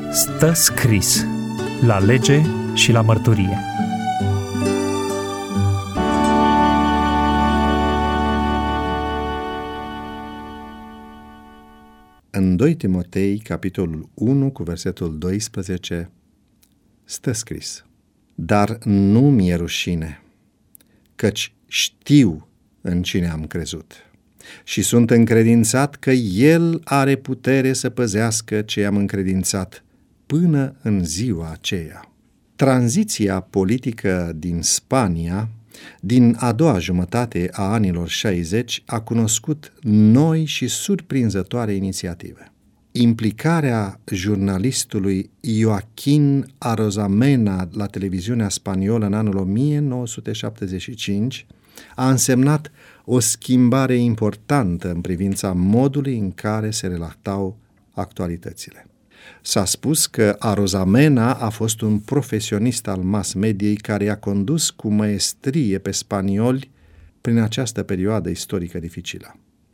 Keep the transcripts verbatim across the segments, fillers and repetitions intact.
Stă scris la lege și la mărturie. În doi Timotei, capitolul unu, cu versetul doisprezece, stă scris: Dar nu mi-e rușine, căci știu în cine am crezut și sunt încredințat că El are putere să păzească ce am încredințat până în ziua aceea. Tranziția politică din Spania, din a doua jumătate a anilor șaizeci, a cunoscut noi și surprinzătoare inițiative. Implicarea jurnalistului Joaquín Arozamena la televiziunea spaniolă în anul o mie nouă sute șaptezeci și cinci a însemnat o schimbare importantă în privința modului în care se relatau actualitățile. S-a spus că Arozamena a fost un profesionist al mass-mediei care i-a condus cu maestrie pe spanioli prin această perioadă istorică dificilă.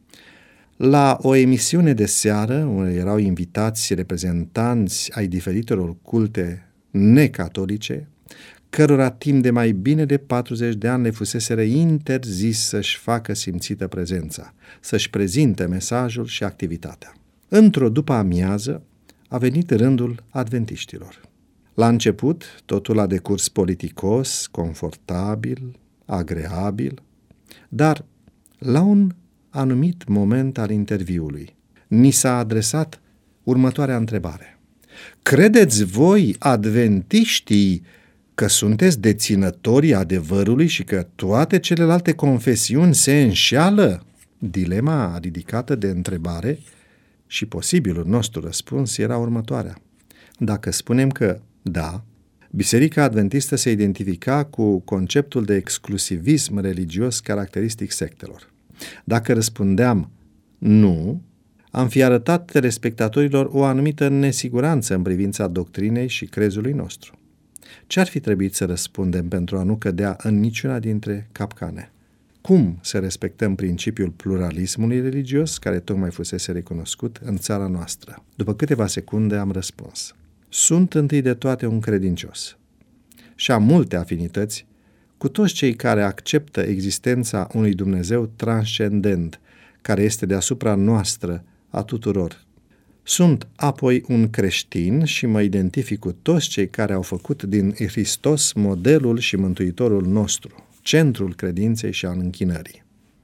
La o emisiune de seară, unde erau invitați reprezentanți ai diferitelor culte necatolice, cărora timp de mai bine de patruzeci de ani le fuseseră interzis să-și facă simțită prezența, să-și prezinte mesajul și activitatea. Într-o după-amiază a venit rândul adventiștilor. La început, totul a decurs politicos, confortabil, agreabil, dar la un anumit moment al interviului ni s-a adresat următoarea întrebare: Credeți voi, adventiștii, că sunteți deținătorii adevărului și că toate celelalte confesiuni se înșeală? Dilema ridicată de întrebare și posibilul nostru răspuns era următoarea. Dacă spunem că da, Biserica Adventistă se identifica cu conceptul de exclusivism religios caracteristic sectelor. Dacă răspundeam nu, am fi arătat telespectatorilor o anumită nesiguranță în privința doctrinei și crezului nostru. Ce ar fi trebuit să răspundem pentru a nu cădea în niciuna dintre capcane? Cum să respectăm principiul pluralismului religios, care tocmai fusese recunoscut în țara noastră? După câteva secunde am răspuns: Sunt întâi de toate un credincios și am multe afinități cu toți cei care acceptă existența unui Dumnezeu transcendent, care este deasupra noastră a tuturor. Sunt apoi un creștin și mă identific cu toți cei care au făcut din Hristos modelul și mântuitorul nostru, centrul credinței și al închinării.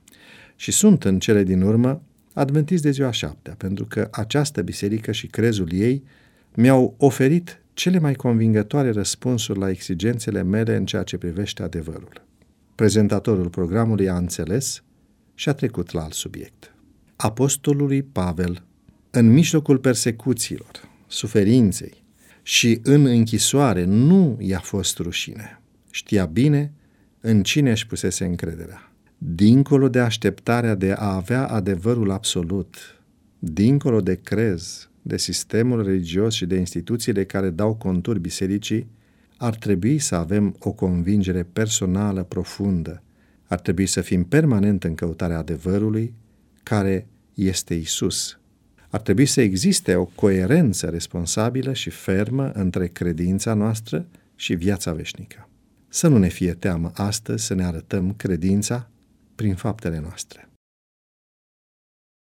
Și sunt în cele din urmă adventist de ziua șaptea, pentru că această biserică și crezul ei mi-au oferit cele mai convingătoare răspunsuri la exigențele mele în ceea ce privește adevărul. Prezentatorul programului a înțeles și a trecut la alt subiect. Apostolului Pavel, în mijlocul persecuțiilor, suferinței și în închisoare, nu i-a fost rușine. Știa bine în cine își pusese încrederea. Dincolo de așteptarea de a avea adevărul absolut, dincolo de crez, de sistemul religios și de instituțiile care dau conturi bisericii, ar trebui să avem o convingere personală profundă. Ar trebui să fim permanent în căutarea adevărului, care este Isus. Ar trebui să existe o coerență responsabilă și fermă între credința noastră și viața veșnică. Să nu ne fie teamă astăzi să ne arătăm credința prin faptele noastre.